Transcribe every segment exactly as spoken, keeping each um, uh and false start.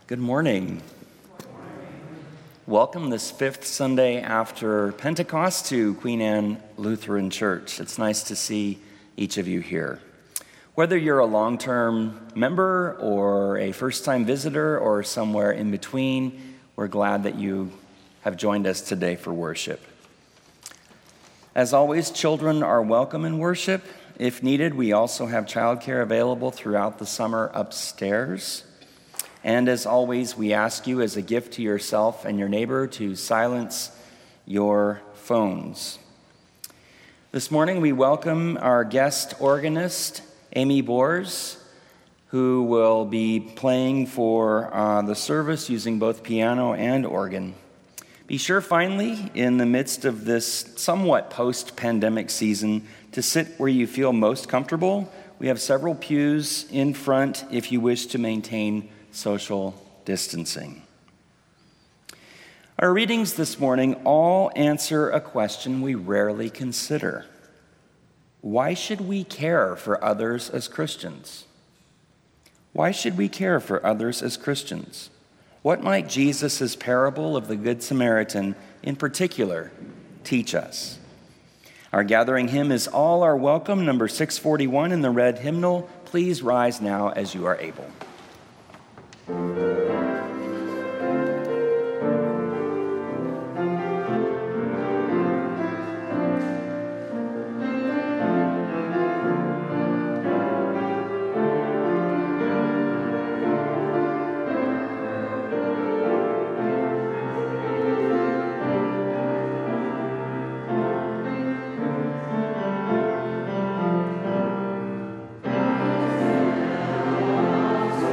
Good morning. Welcome this fifth Sunday after Pentecost to Queen Anne Lutheran Church. It's nice to see each of you here. Whether you're a long-term member or a first-time visitor or somewhere in between, we're glad that you have joined us today for worship. As always, children are welcome in worship. If needed, we also have childcare available throughout the summer upstairs. And as always, we ask you as a gift to yourself and your neighbor to silence your phones. This morning, we welcome our guest organist, Amy Bors, who will be playing for uh, the service using both piano and organ. Be sure, finally, in the midst of this somewhat post-pandemic season, to sit where you feel most comfortable. We have several pews in front if you wish to maintain social distancing. Our readings this morning all answer a question we rarely consider. Why should we care for others as Christians? Why should we care for others as Christians? What might Jesus' parable of the Good Samaritan in particular teach us? Our gathering hymn is All Are Welcome, number six forty-one in the red hymnal. Please rise now as you are able. Thank you.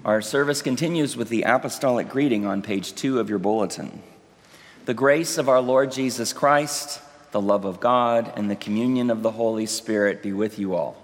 Our service continues with the apostolic greeting on page two of your bulletin. The grace of our Lord Jesus Christ, the love of God, and the communion of the Holy Spirit be with you all.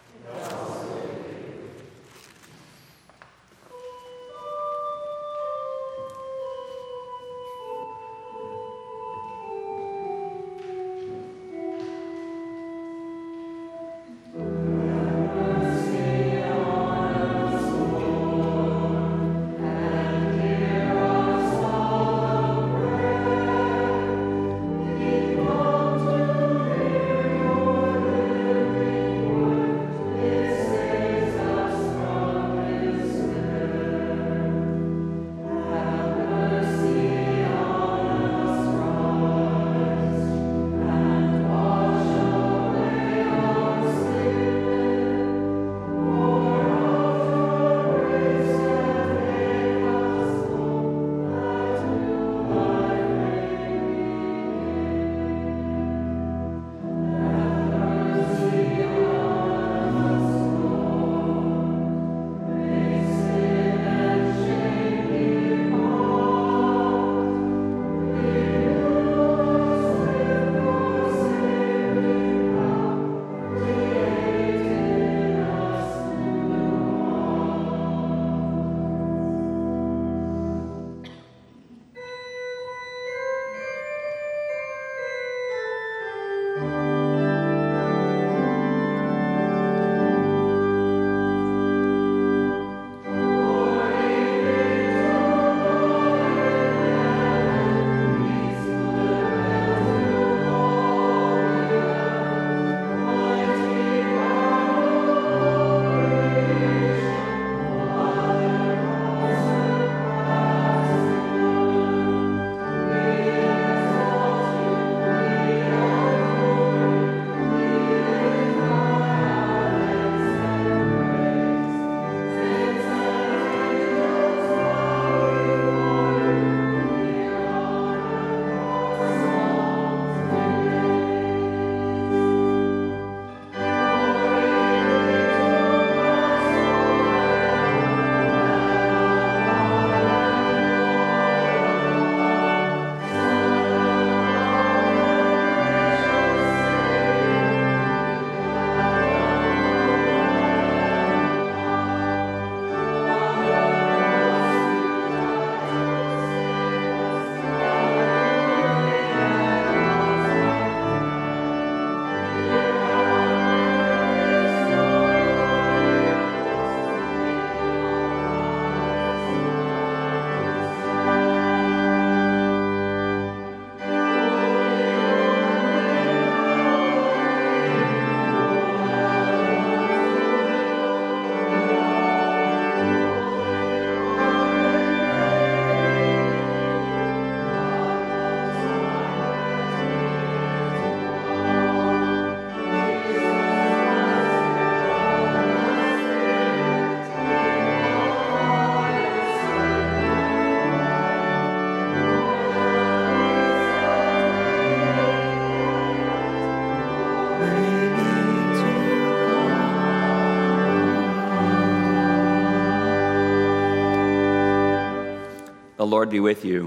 The Lord be with you.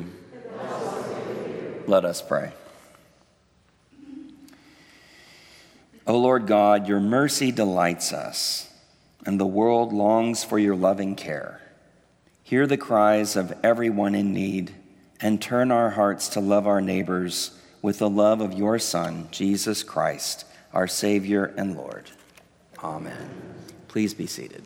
Let us pray. O Lord God, your mercy delights us, and the world longs for your loving care. Hear the cries of everyone in need, and turn our hearts to love our neighbors with the love of your Son, Jesus Christ, our Savior and Lord. Amen. Please be seated.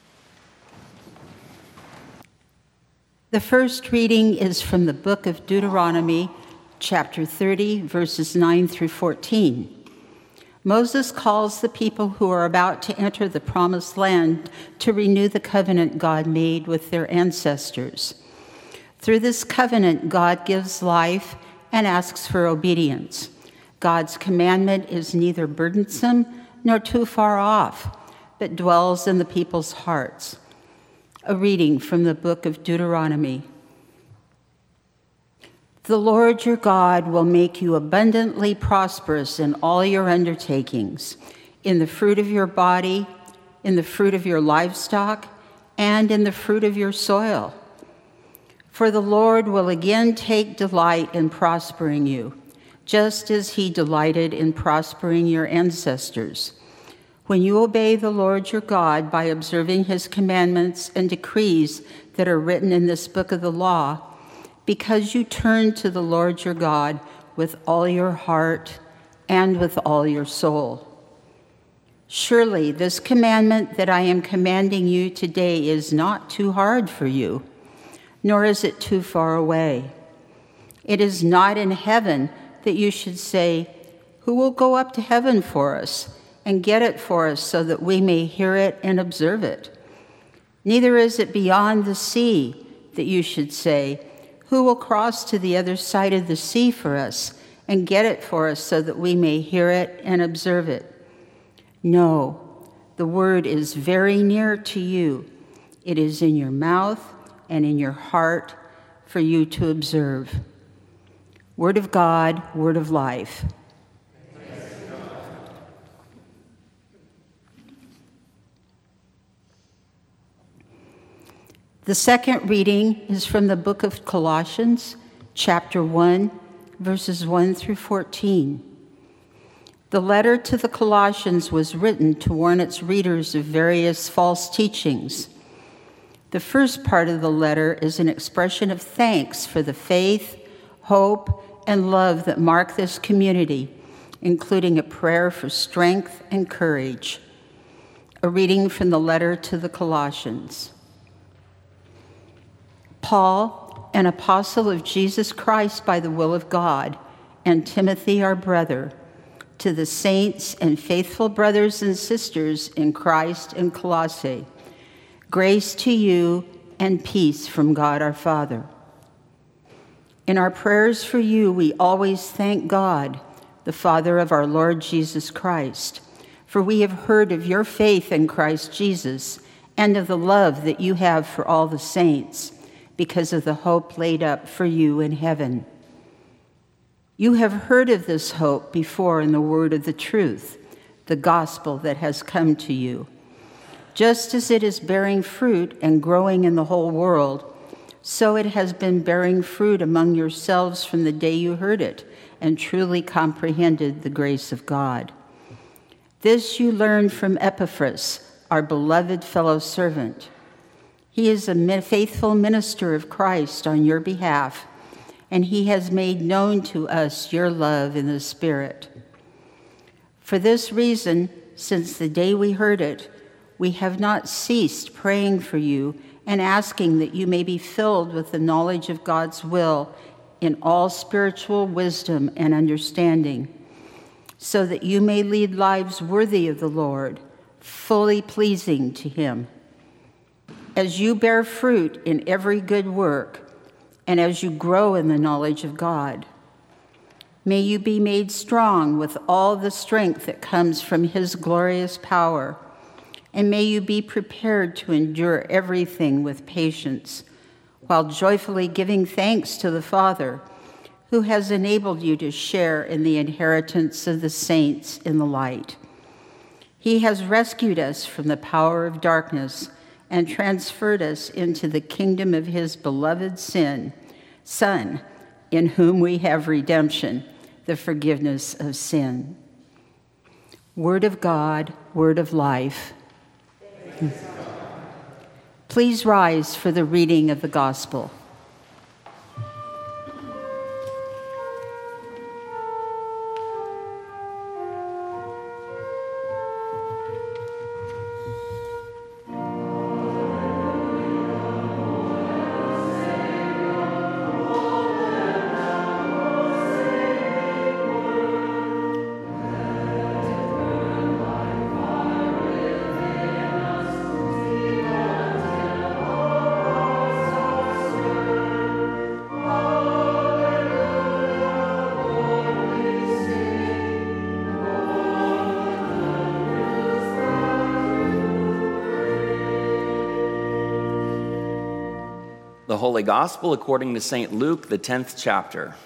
The first reading is from the book of Deuteronomy, chapter thirty, verses nine through fourteen. Moses calls the people who are about to enter the promised land to renew the covenant God made with their ancestors. Through this covenant, God gives life and asks for obedience. God's commandment is neither burdensome nor too far off, but dwells in the people's hearts. A reading from the book of Deuteronomy. The Lord your God will make you abundantly prosperous in all your undertakings, in the fruit of your body, in the fruit of your livestock, and in the fruit of your soil. For the Lord will again take delight in prospering you, just as he delighted in prospering your ancestors, when you obey the Lord your God by observing his commandments and decrees that are written in this book of the law, because you turn to the Lord your God with all your heart and with all your soul. Surely this commandment that I am commanding you today is not too hard for you, nor is it too far away. It is not in heaven that you should say, "Who will go up to heaven for us and get it for us so that we may hear it and observe it?" Neither is it beyond the sea that you should say, "Who will cross to the other side of the sea for us and get it for us so that we may hear it and observe it?" No, the word is very near to you. It is in your mouth and in your heart for you to observe. Word of God, word of life. The second reading is from the book of Colossians, chapter one, verses one through fourteen. The letter to the Colossians was written to warn its readers of various false teachings. The first part of the letter is an expression of thanks for the faith, hope, and love that mark this community, including a prayer for strength and courage. A reading from the letter to the Colossians. Paul, an apostle of Jesus Christ by the will of God, and Timothy, our brother, to the saints and faithful brothers and sisters in Christ in Colossae, grace to you and peace from God our Father. In our prayers for you, we always thank God, the Father of our Lord Jesus Christ, for we have heard of your faith in Christ Jesus and of the love that you have for all the saints, because of the hope laid up for you in heaven. You have heard of this hope before in the word of the truth, the gospel that has come to you. Just as it is bearing fruit and growing in the whole world, so it has been bearing fruit among yourselves from the day you heard it and truly comprehended the grace of God. This you learned from Epaphras, our beloved fellow servant. He is a faithful minister of Christ on your behalf, and he has made known to us your love in the Spirit. For this reason, since the day we heard it, we have not ceased praying for you and asking that you may be filled with the knowledge of God's will in all spiritual wisdom and understanding, so that you may lead lives worthy of the Lord, fully pleasing to him. As you bear fruit in every good work, and as you grow in the knowledge of God, may you be made strong with all the strength that comes from his glorious power, and may you be prepared to endure everything with patience, while joyfully giving thanks to the Father, who has enabled you to share in the inheritance of the saints in the light. He has rescued us from the power of darkness and transferred us into the kingdom of his beloved sin, Son, in whom we have redemption, the forgiveness of sin. Word of God, word of life. Please rise for the reading of the gospel. The Holy Gospel according to Saint Luke, the tenth chapter.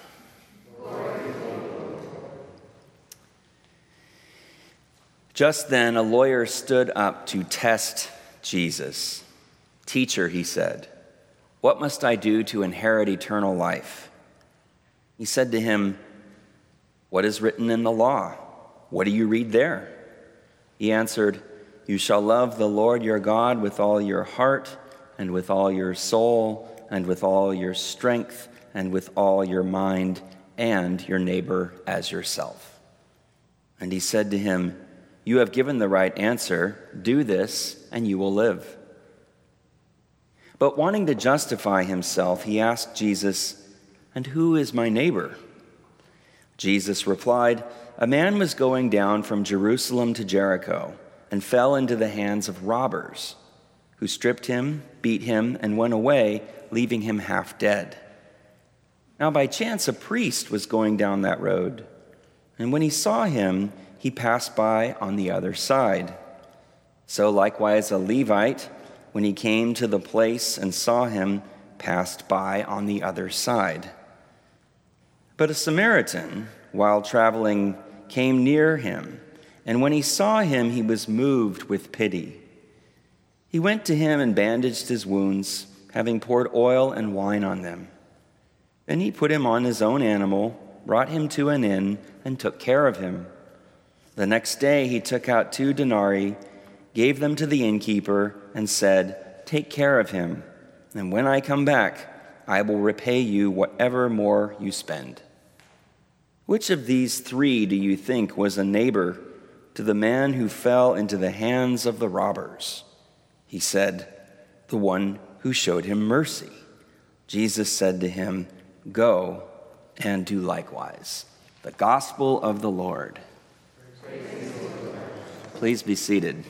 Just then, a lawyer stood up to test Jesus. "Teacher," he said, "what must I do to inherit eternal life?" He said to him, "What is written in the law? What do you read there?" He answered, "You shall love the Lord your God with all your heart and with all your soul and with all your strength and with all your mind, and your neighbor as yourself." And he said to him, "You have given the right answer. Do this, and you will live." But wanting to justify himself, he asked Jesus, "And who is my neighbor?" Jesus replied, "A man was going down from Jerusalem to Jericho and fell into the hands of robbers, who stripped him, beat him, and went away, leaving him half dead. Now by chance a priest was going down that road, and when he saw him, he passed by on the other side. So likewise a Levite, when he came to the place and saw him, passed by on the other side. But a Samaritan, while traveling, came near him, and when he saw him, he was moved with pity. He went to him and bandaged his wounds, having poured oil and wine on them. Then he put him on his own animal, brought him to an inn, and took care of him. The next day he took out two denarii, gave them to the innkeeper, and said, "Take care of him, and when I come back, I will repay you whatever more you spend." Which of these three do you think was a neighbor to the man who fell into the hands of the robbers? He said, "The one who showed him mercy." Jesus said to him, "Go and do likewise." The gospel of the Lord. Please be seated.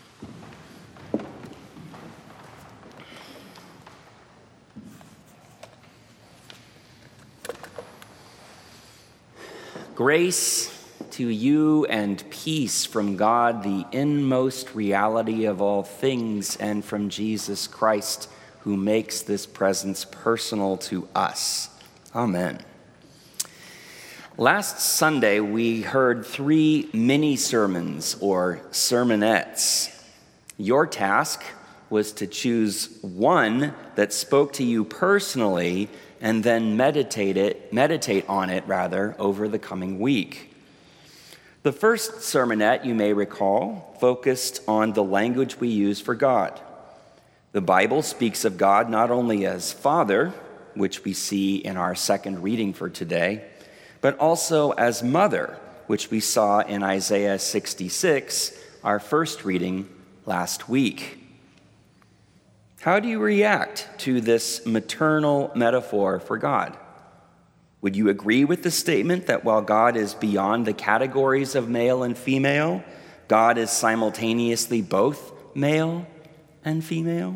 Grace to you and peace from God, the inmost reality of all things, and from Jesus Christ, who makes this presence personal to us. Amen. Last Sunday, we heard three mini-sermons or sermonettes. Your task was to choose one that spoke to you personally and then meditate it, meditate on it, rather, over the coming week. The first sermonette, you may recall, focused on the language we use for God. The Bible speaks of God not only as Father, which we see in our second reading for today, but also as Mother, which we saw in Isaiah sixty-six, our first reading last week. How do you react to this maternal metaphor for God? Would you agree with the statement that while God is beyond the categories of male and female, God is simultaneously both male and female?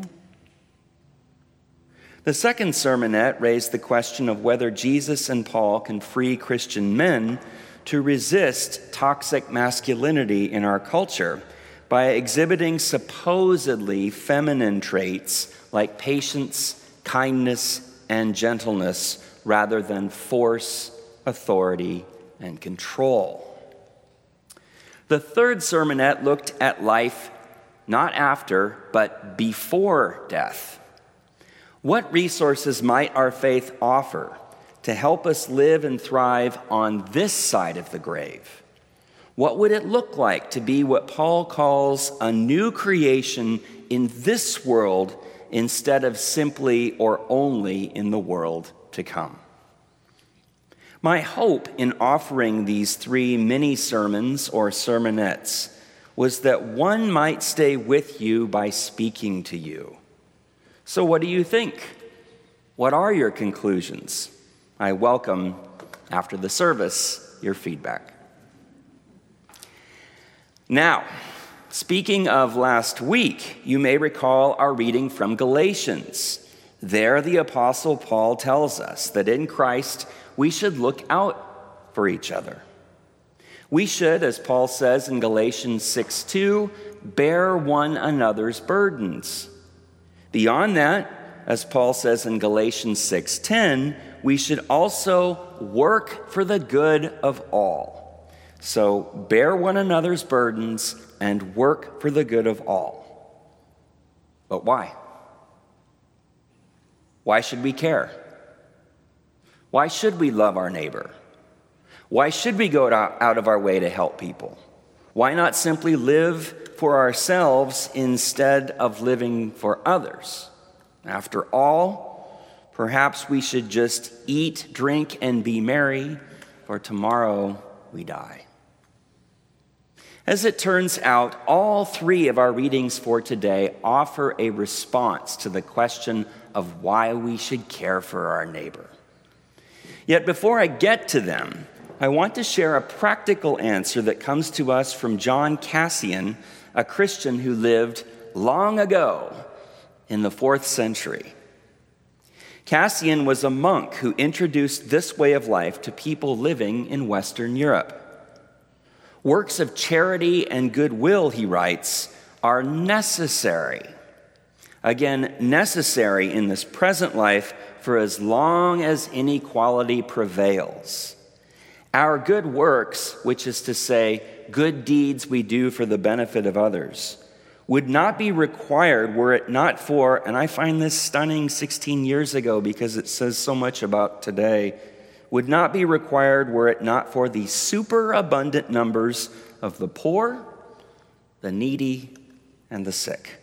The second sermonette raised the question of whether Jesus and Paul can free Christian men to resist toxic masculinity in our culture by exhibiting supposedly feminine traits like patience, kindness, and gentleness rather than force, authority, and control. The third sermonette looked at life not after, but before death. What resources might our faith offer to help us live and thrive on this side of the grave? What would it look like to be what Paul calls a new creation in this world instead of simply or only in the world to come? My hope in offering these three mini-sermons or sermonettes was that one might stay with you by speaking to you. So what do you think? What are your conclusions? I welcome, after the service, your feedback. Now, speaking of last week, you may recall our reading from Galatians. There, the Apostle Paul tells us that in Christ, we should look out for each other. We should, as Paul says in Galatians six two, bear one another's burdens. Beyond that, as Paul says in Galatians six ten, we should also work for the good of all. So bear one another's burdens and work for the good of all. But why? Why should we care? Why should we love our neighbor? Why should we go out of our way to help people? Why not simply live for ourselves instead of living for others? After all, perhaps we should just eat, drink, and be merry, for tomorrow we die. As it turns out, all three of our readings for today offer a response to the question of why we should care for our neighbor. Yet before I get to them, I want to share a practical answer that comes to us from John Cassian, a Christian who lived long ago in the fourth century. Cassian was a monk who introduced this way of life to people living in Western Europe. Works of charity and goodwill, he writes, are necessary. Again, necessary in this present life for as long as inequality prevails. Our good works, which is to say, good deeds we do for the benefit of others, would not be required were it not for, and I find this stunning sixteen years ago because it says so much about today, would not be required were it not for the superabundant numbers of the poor, the needy, and the sick.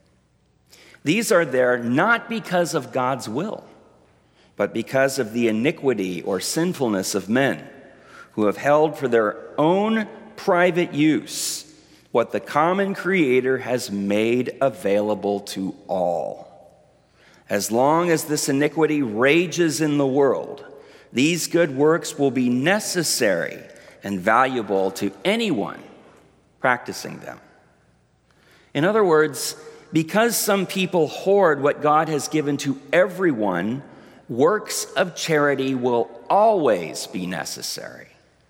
These are there not because of God's will, but because of the iniquity or sinfulness of men who have held for their own private use what the common Creator has made available to all. As long as this iniquity rages in the world, these good works will be necessary and valuable to anyone practicing them. In other words, because some people hoard what God has given to everyone, works of charity will always be necessary.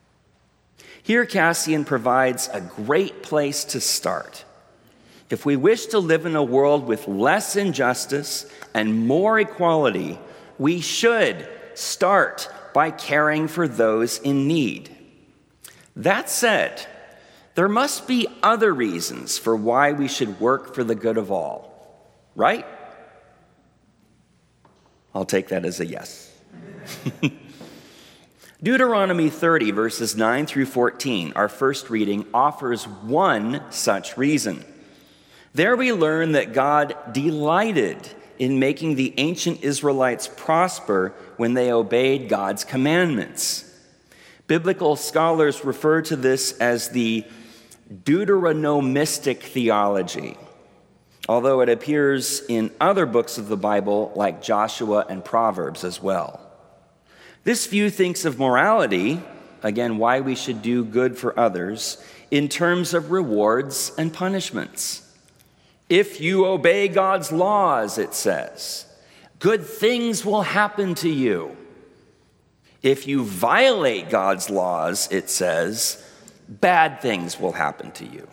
Here, Cassian provides a great place to start. If we wish to live in a world with less injustice and more equality, we should start by caring for those in need. That said, there must be other reasons for why we should work for the good of all, right? I'll take that as a yes. Deuteronomy thirty, verses nine through fourteen, our first reading, offers one such reason. There we learn that God delighted in making the ancient Israelites prosper when they obeyed God's commandments. Biblical scholars refer to this as the Deuteronomistic theology, although it appears in other books of the Bible like Joshua and Proverbs as well. This view thinks of morality, again, why we should do good for others, in terms of rewards and punishments. If you obey God's laws, it says, good things will happen to you. If you violate God's laws, it says, bad things will happen to you.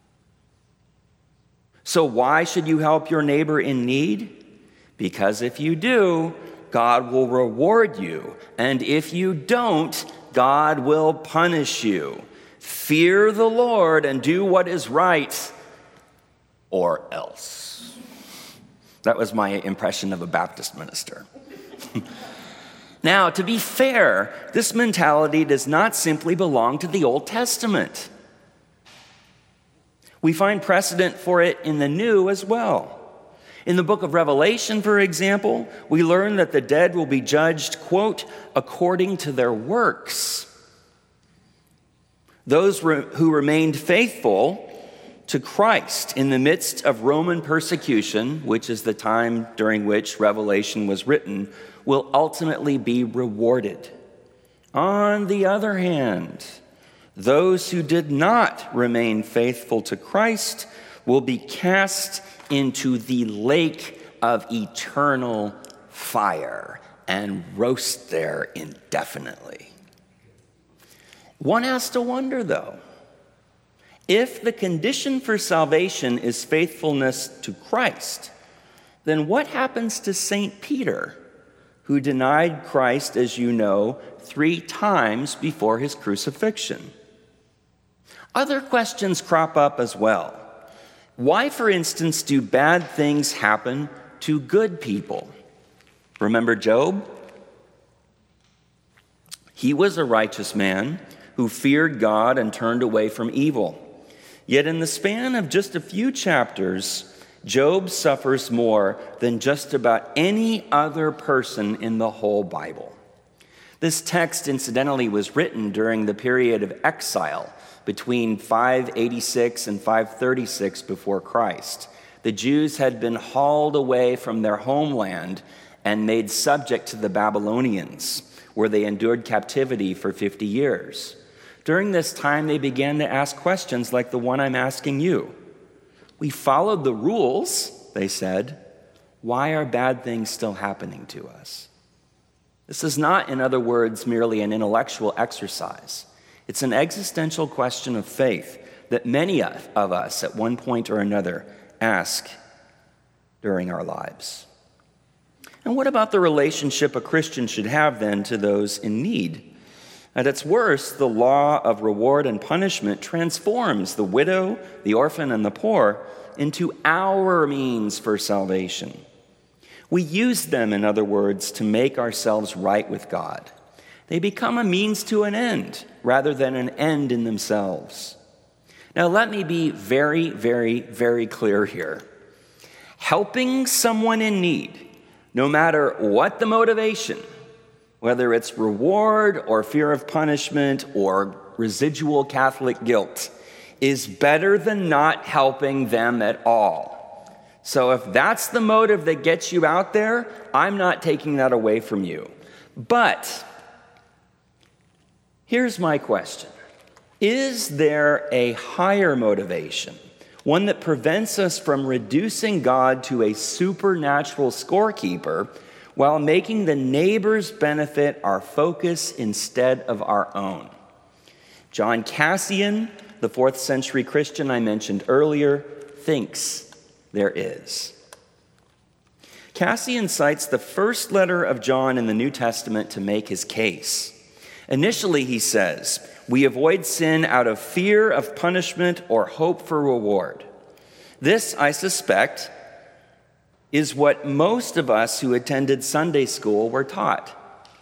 So why should you help your neighbor in need? Because if you do, God will reward you. And if you don't, God will punish you. Fear the Lord and do what is right, or else. That was my impression of a Baptist minister. Now, to be fair, this mentality does not simply belong to the Old Testament. We find precedent for it in the New as well. In the book of Revelation, for example, we learn that the dead will be judged, quote, according to their works. Those re- who remained faithful to Christ in the midst of Roman persecution, which is the time during which Revelation was written, will ultimately be rewarded. On the other hand, those who did not remain faithful to Christ will be cast into the lake of eternal fire and roast there indefinitely. One has to wonder, though, if the condition for salvation is faithfulness to Christ, then what happens to Saint Peter, who denied Christ, as you know, three times before his crucifixion? Other questions crop up as well. Why, for instance, do bad things happen to good people? Remember Job? He was a righteous man who feared God and turned away from evil. Yet in the span of just a few chapters, Job suffers more than just about any other person in the whole Bible. This text, incidentally, was written during the period of exile between five eighty-six and five thirty-six before Christ. The Jews had been hauled away from their homeland and made subject to the Babylonians, where they endured captivity for fifty years. During this time, they began to ask questions like the one I'm asking you. We followed the rules, they said. Why are bad things still happening to us? This is not, in other words, merely an intellectual exercise. It's an existential question of faith that many of us, at one point or another, ask during our lives. And what about the relationship a Christian should have, then, to those in need? At its worst, the law of reward and punishment transforms the widow, the orphan, and the poor into our means for salvation. We use them, in other words, to make ourselves right with God. They become a means to an end rather than an end in themselves. Now, let me be very, very, very clear here. Helping someone in need, no matter what the motivation, whether it's reward or fear of punishment or residual Catholic guilt, is better than not helping them at all. So if that's the motive that gets you out there, I'm not taking that away from you. But here's my question. Is there a higher motivation, one that prevents us from reducing God to a supernatural scorekeeper while making the neighbor's benefit our focus instead of our own? John Cassian, the fourth century Christian I mentioned earlier, thinks there is. Cassian cites the first letter of John in the New Testament to make his case. Initially, he says, we avoid sin out of fear of punishment or hope for reward. This, I suspect, is what most of us who attended Sunday school were taught.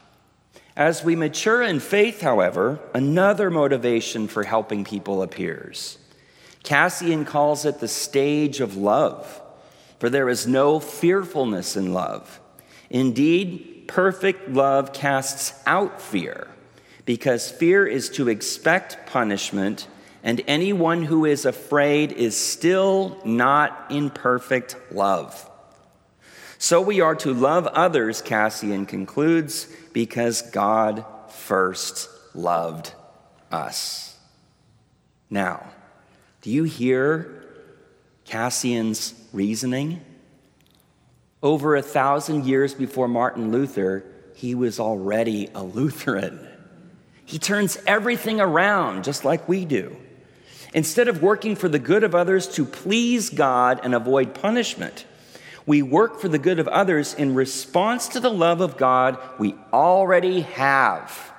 As we mature in faith, however, another motivation for helping people appears. Cassian calls it the stage of love, for there is no fearfulness in love. Indeed, perfect love casts out fear, because fear is to expect punishment, and anyone who is afraid is still not in perfect love. So we are to love others, Cassian concludes, because God first loved us. Now, do you hear Cassian's reasoning? Over a thousand years before Martin Luther, he was already a Lutheran. He turns everything around just like we do. Instead of working for the good of others to please God and avoid punishment, we work for the good of others in response to the love of God we already have.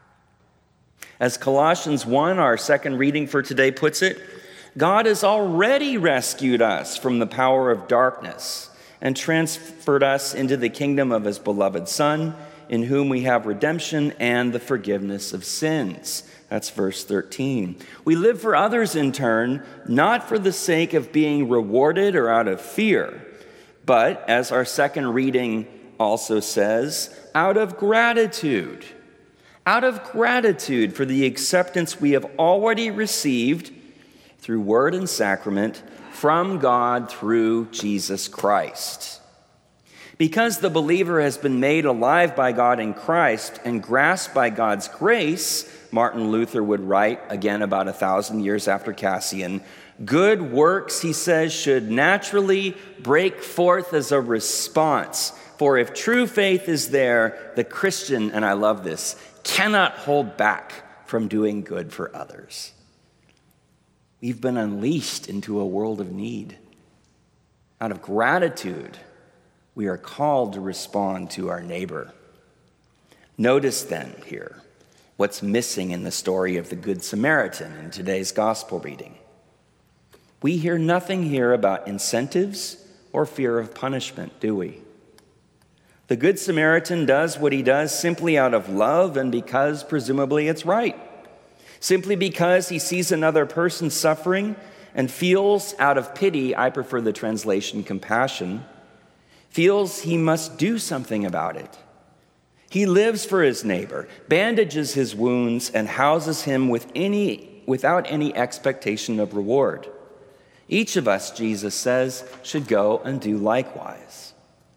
As Colossians one, our second reading for today, puts it, God has already rescued us from the power of darkness and transferred us into the kingdom of his beloved Son, in whom we have redemption and the forgiveness of sins. That's verse thirteen. We live for others in turn, not for the sake of being rewarded or out of fear, but, as our second reading also says, out of gratitude. Out of gratitude for the acceptance we have already received through word and sacrament from God through Jesus Christ. Because the believer has been made alive by God in Christ and grasped by God's grace, Martin Luther would write, again about a thousand years after Cassian, good works, he says, should naturally break forth as a response. For if true faith is there, the Christian, and I love this, cannot hold back from doing good for others. We've been unleashed into a world of need. Out of gratitude, we are called to respond to our neighbor. Notice then here what's missing in the story of the Good Samaritan in today's gospel reading. We hear nothing here about incentives or fear of punishment, do we? The Good Samaritan does what he does simply out of love and because presumably it's right. Simply because he sees another person suffering and feels out of pity, I prefer the translation compassion, feels he must do something about it. He lives for his neighbor, bandages his wounds, and houses him with any, without any expectation of reward. Each of us, Jesus says, should go and do likewise.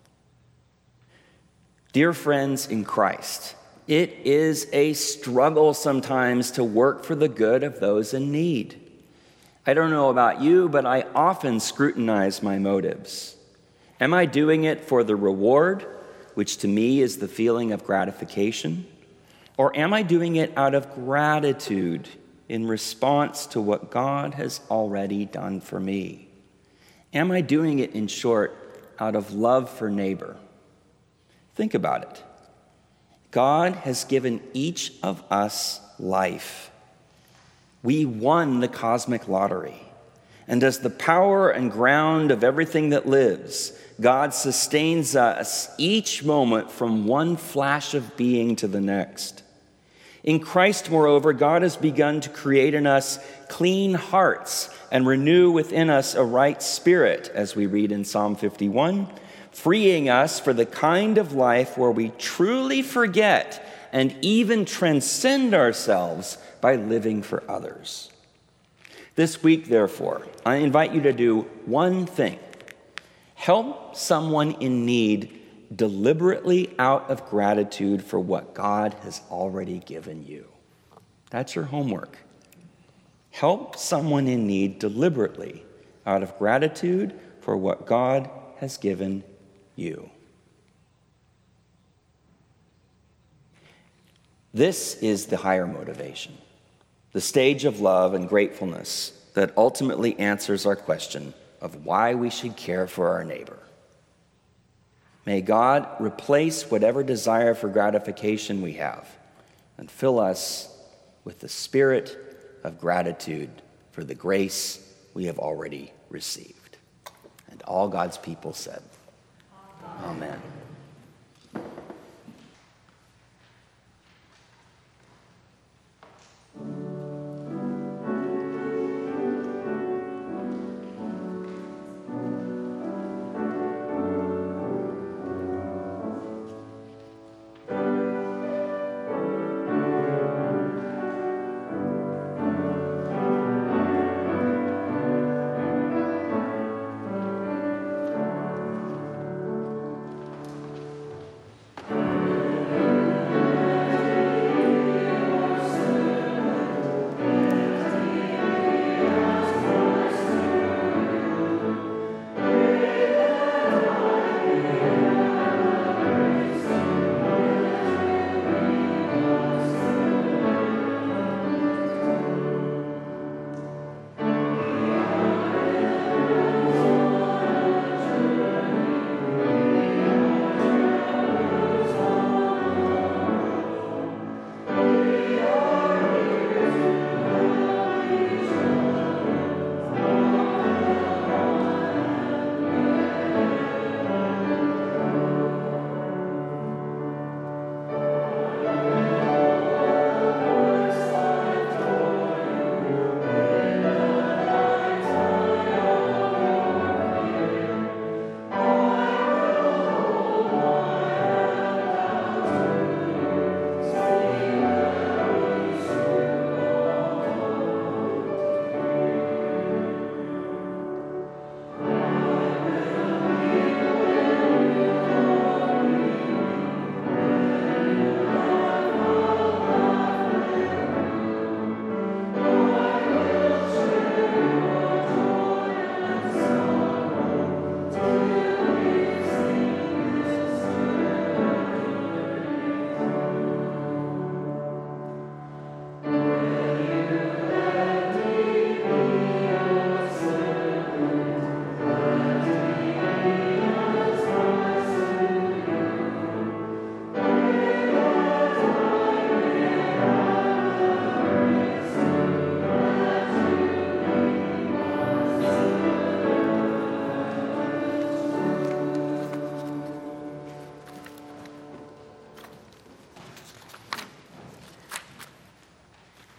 Dear friends in Christ, it is a struggle sometimes to work for the good of those in need. I don't know about you, but I often scrutinize my motives. Am I doing it for the reward, which to me is the feeling of gratification? Or am I doing it out of gratitude in response to what God has already done for me? Am I doing it, in short, out of love for neighbor? Think about it. God has given each of us life. We won the cosmic lottery. And as the power and ground of everything that lives, God sustains us each moment from one flash of being to the next. In Christ, moreover, God has begun to create in us clean hearts and renew within us a right spirit, as we read in Psalm fifty-one, freeing us for the kind of life where we truly forget and even transcend ourselves by living for others. This week, therefore, I invite you to do one thing. Help someone in need deliberately out of gratitude for what God has already given you. That's your homework. Help someone in need deliberately out of gratitude for what God has given you. This is the higher motivation, the stage of love and gratefulness that ultimately answers our question of why we should care for our neighbor. May God replace whatever desire for gratification we have and fill us with the spirit of gratitude for the grace we have already received. And all God's people said, Amen.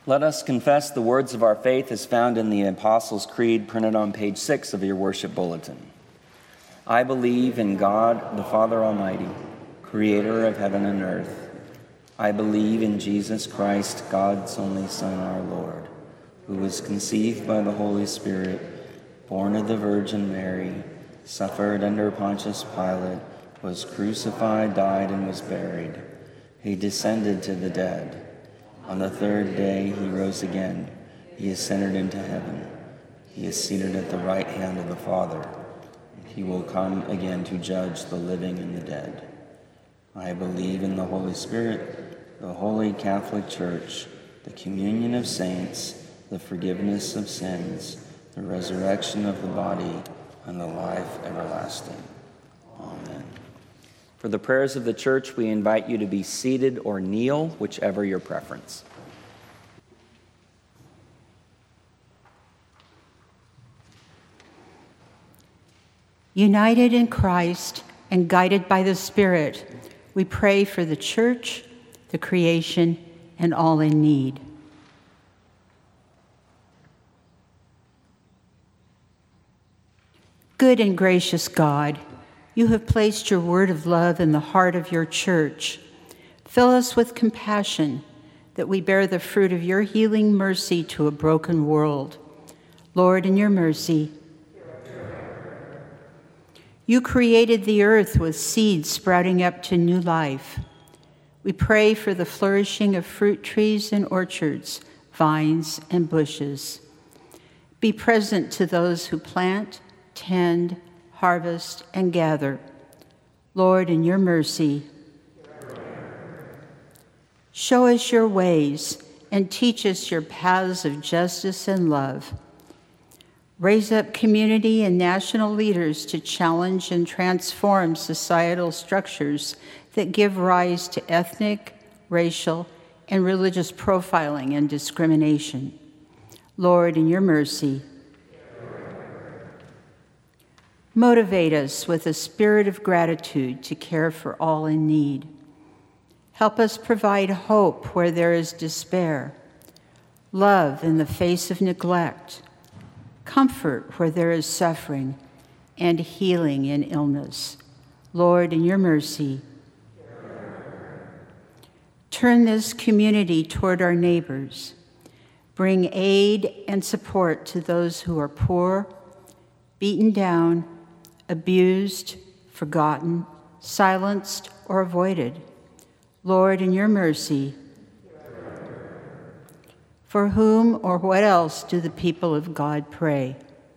Let us confess the words of our faith as found in the Apostles' Creed printed on page six of your worship bulletin. I believe in God, the Father Almighty, creator of heaven and earth. I believe in Jesus Christ, God's only Son, our Lord, who was conceived by the Holy Spirit, born of the Virgin Mary, suffered under Pontius Pilate, was crucified, died, and was buried. He descended to the dead. On the third day he rose again. He ascended into heaven. He is seated at the right hand of the Father. He will come again to judge the living and the dead. I believe in the Holy Spirit, the Holy Catholic Church, the communion of saints, the forgiveness of sins, the resurrection of the body, and the life everlasting. Amen. For the prayers of the church, we invite you to be seated or kneel, whichever your preference. United in Christ and guided by the Spirit, we pray for the church, the creation, and all in need. Good and gracious God, you have placed your word of love in the heart of your church. Fill us with compassion that we bear the fruit of your healing mercy to a broken world. Lord, in your mercy, you created the earth with seeds sprouting up to new life. We pray for the flourishing of fruit trees and orchards, vines and bushes. Be present to those who plant, tend, harvest, and gather. Lord, in your mercy, show us your ways and teach us your paths of justice and love. Raise up community and national leaders to challenge and transform societal structures that give rise to ethnic, racial, and religious profiling and discrimination. Lord, in your mercy, motivate us with a spirit of gratitude to care for all in need. Help us provide hope where there is despair, love in the face of neglect, comfort where there is suffering, and healing in illness. Lord, in your mercy, turn this community toward our neighbors. Bring aid and support to those who are poor, beaten down, abused, forgotten, silenced, or avoided. Lord, in your mercy, for whom or what else do the people of God pray?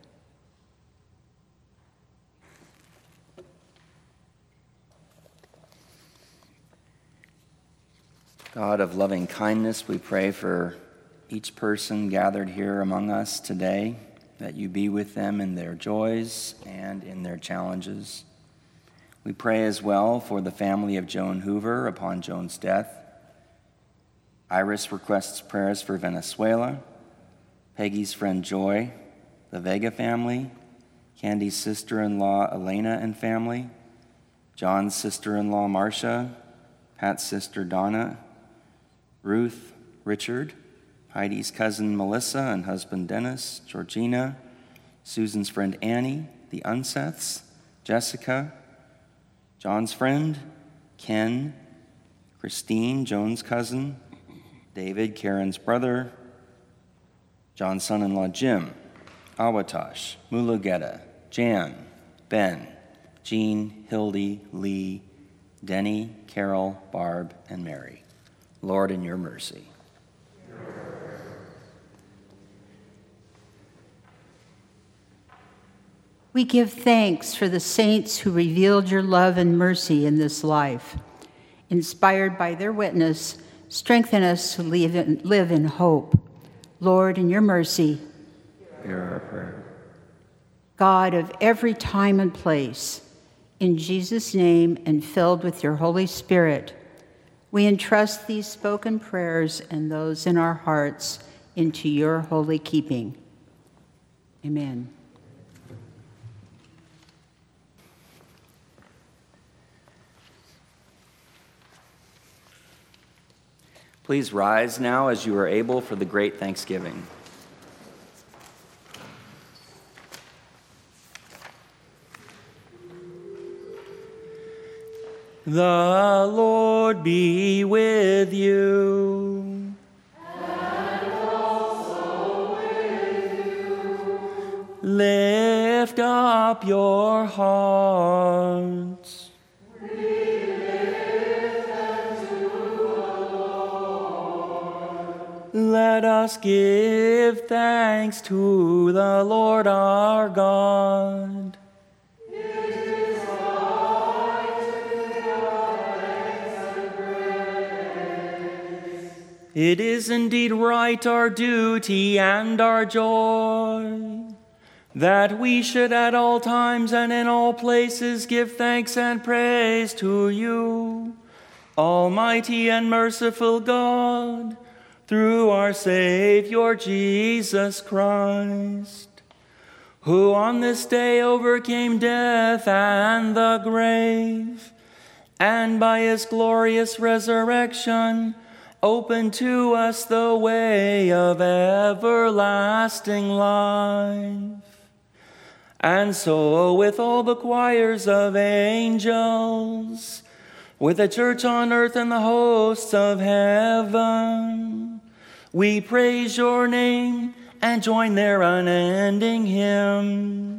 God of loving kindness, we pray for each person gathered here among us today, that you be with them in their joys and in their challenges. We pray as well for the family of Joan Hoover upon Joan's death. Iris requests prayers for Venezuela, Peggy's friend Joy, the Vega family, Candy's sister-in-law Elena and family, John's sister-in-law Marcia, Pat's sister Donna, Ruth, Richard, Heidi's cousin Melissa and husband Dennis, Georgina, Susan's friend Annie, the Unseths, Jessica, John's friend, Ken, Christine, Joan's cousin, David, Karen's brother, John's son-in-law Jim, Awatosh, Mulugeta, Jan, Ben, Jean, Hildy, Lee, Denny, Carol, Barb, and Mary. Lord, in your mercy. We give thanks for the saints who revealed your love and mercy in this life. Inspired by their witness, strengthen us to live in, live in hope. Lord, in your mercy, hear our prayer. God of every time and place, in Jesus' name and filled with your Holy Spirit, we entrust these spoken prayers and those in our hearts into your holy keeping. Amen. Please rise now as you are able for the great Thanksgiving. The Lord be with you. And also with you. Lift up your hearts. We lift them to the Lord. Let us give thanks to the Lord our God. It is indeed right, our duty and our joy, that we should at all times and in all places give thanks and praise to you, Almighty and merciful God, through our Savior Jesus Christ, who on this day overcame death and the grave, and by his glorious resurrection open to us the way of everlasting life. And so with all the choirs of angels, with the church on earth and the hosts of heaven, we praise your name and join their unending hymn.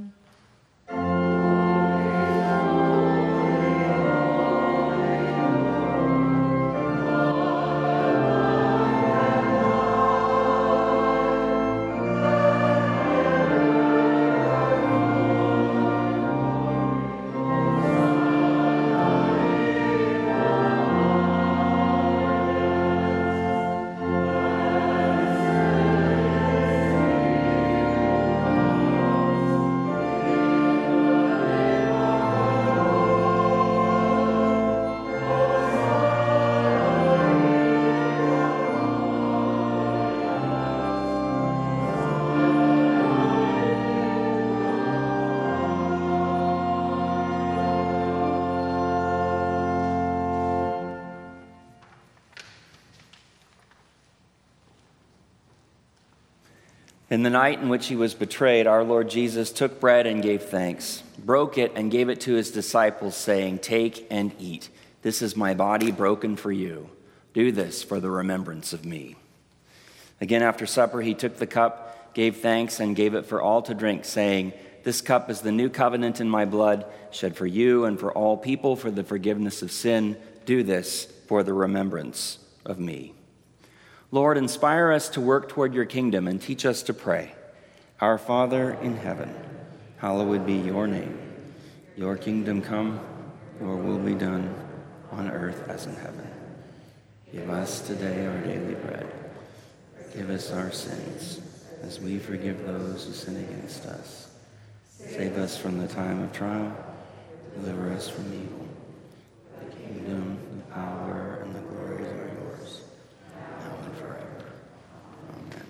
In the night in which he was betrayed, our Lord Jesus took bread and gave thanks, broke it and gave it to his disciples, saying, "Take and eat. This is my body broken for you. Do this for the remembrance of me." Again, after supper, he took the cup, gave thanks, and gave it for all to drink, saying, "This cup is the new covenant in my blood, shed for you and for all people for the forgiveness of sin. Do this for the remembrance of me." Lord, inspire us to work toward your kingdom and teach us to pray. Our Father in heaven, hallowed be your name. Your kingdom come, your will be done on earth as in heaven. Give us today our daily bread. Forgive us our sins, as we forgive those who sin against us. Save us from the time of trial. Deliver us from evil. The kingdom, the power, and the glory are yours, now and forever. Amen.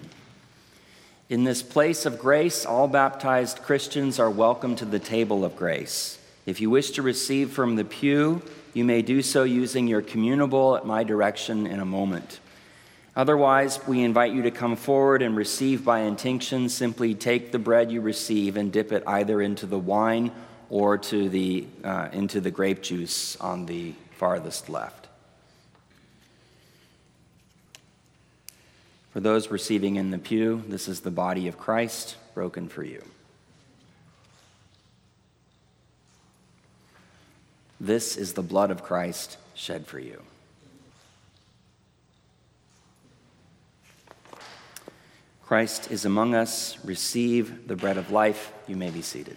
In this place of grace, all baptized Christians are welcome to the table of grace. If you wish to receive from the pew, you may do so using your communable at my direction in a moment. Otherwise, we invite you to come forward and receive by intinction. Simply take the bread you receive and dip it either into the wine or to the uh, into the grape juice on the farthest left. For those receiving in the pew, this is the body of Christ broken for you. This is the blood of Christ shed for you. Christ is among us. Receive the bread of life. You may be seated.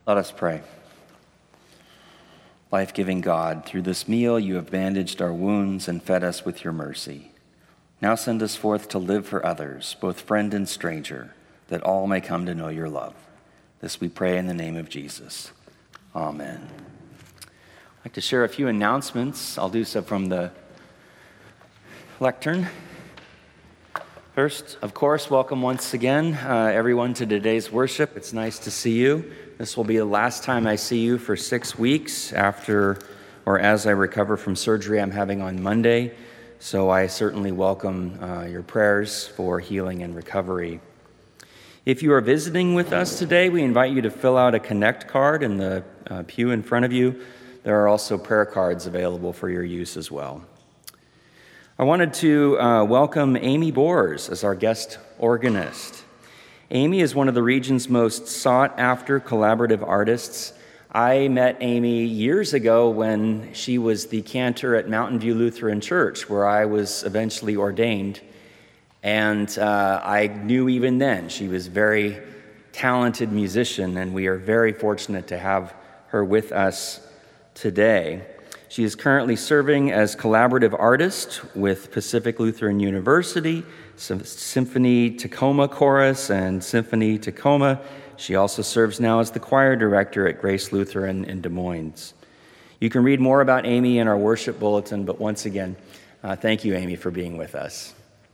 Let us pray. Life-giving God, through this meal you have bandaged our wounds and fed us with your mercy. Now send us forth to live for others, both friend and stranger, that all may come to know your love. This we pray in the name of Jesus. Amen. I'd like to share a few announcements. I'll do so from the lectern. First, of course, welcome once again, uh, everyone, to today's worship. It's nice to see you. This will be the last time I see you for six weeks after or as I recover from surgery I'm having on Monday. So I certainly welcome uh, your prayers for healing and recovery. If you are visiting with us today, we invite you to fill out a Connect card in the uh, pew in front of you. There are also prayer cards available for your use as well. I wanted to uh, welcome Amy Boers as our guest organist. Amy is one of the region's most sought-after collaborative artists. I met Amy years ago when she was the cantor at Mountain View Lutheran Church, where I was eventually ordained. And uh, I knew even then she was a very talented musician, and we are very fortunate to have her with us today. She is currently serving as collaborative artist with Pacific Lutheran University, Symphony Tacoma Chorus, and Symphony Tacoma. She also serves now as the choir director at Grace Lutheran in Des Moines. You can read more about Amy in our worship bulletin, but once again, uh, thank you, Amy, for being with us.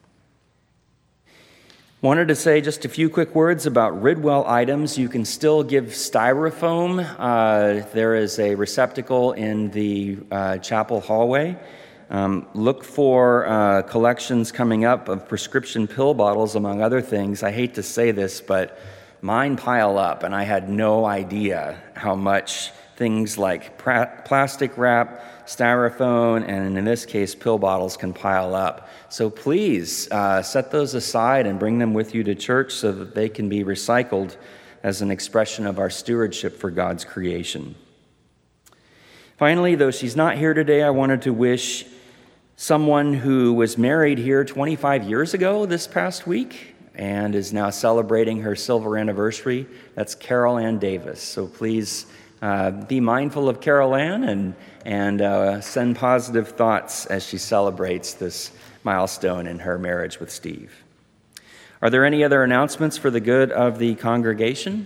Wanted to say just a few quick words about Ridwell items. You can still give styrofoam. Uh, there is a receptacle in the uh, chapel hallway. Um, look for uh, collections coming up of prescription pill bottles, among other things. I hate to say this, but mine pile up, and I had no idea how much things like pra- plastic wrap, styrofoam, and in this case, pill bottles can pile up. So please uh, set those aside and bring them with you to church so that they can be recycled as an expression of our stewardship for God's creation. Finally, though she's not here today, I wanted to wish someone who was married here twenty-five years ago this past week and is now celebrating her silver anniversary. That's Carol Ann Davis. So please uh, be mindful of Carol Ann and, and uh, send positive thoughts as she celebrates this milestone in her marriage with Steve. Are there any other announcements for the good of the congregation?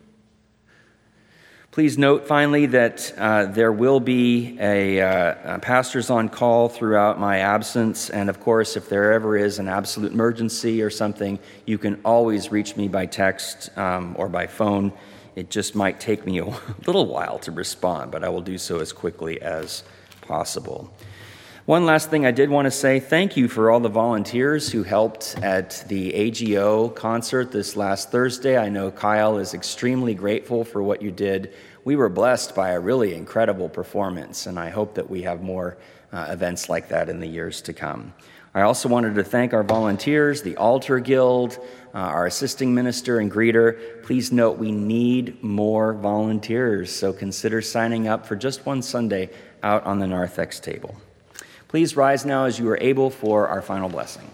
Please note, finally, that uh, there will be a, uh, a pastors on call throughout my absence, and of course, if there ever is an absolute emergency or something, you can always reach me by text um, or by phone. It just might take me a little while to respond, but I will do so as quickly as possible. One last thing I did want to say, thank you for all the volunteers who helped at the A G O concert this last Thursday. I know Kyle is extremely grateful for what you did. We were blessed by a really incredible performance, and I hope that we have more uh, events like that in the years to come. I also wanted to thank our volunteers, the Altar Guild, uh, our assisting minister and greeter. Please note we need more volunteers, so consider signing up for just one Sunday out on the narthex table. Please rise now as you are able for our final blessing.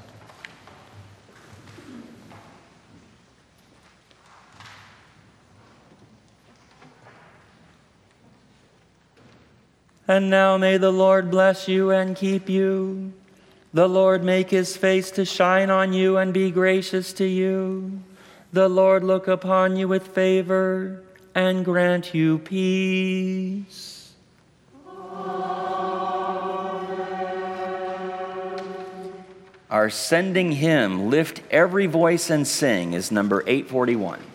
And now may the Lord bless you and keep you. The Lord make his face to shine on you and be gracious to you. The Lord look upon you with favor and grant you peace. Our sending hymn, Lift Every Voice and Sing, is number eight forty-one.